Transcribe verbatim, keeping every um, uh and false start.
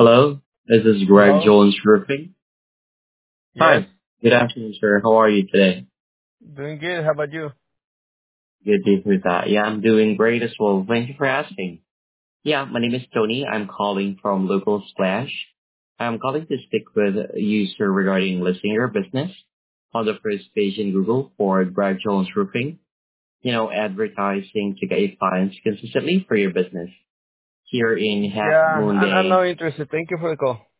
Hello, this is Greg Hello? Jones Roofing. Yes? Hi, good afternoon, sir. How are you today? Doing good. How about you? Good to hear that. Yeah, I'm doing great as well. Thank you for asking. Yeah, my name is Tony. I'm calling from Local Splash. I'm calling to speak with you, sir, regarding listing your business on the first page in Google for Greg Jones Roofing. You know, advertising to get clients consistently for your business here in Half Yeah, Moon I'm, I'm Bay. not interested. Thank you for the call.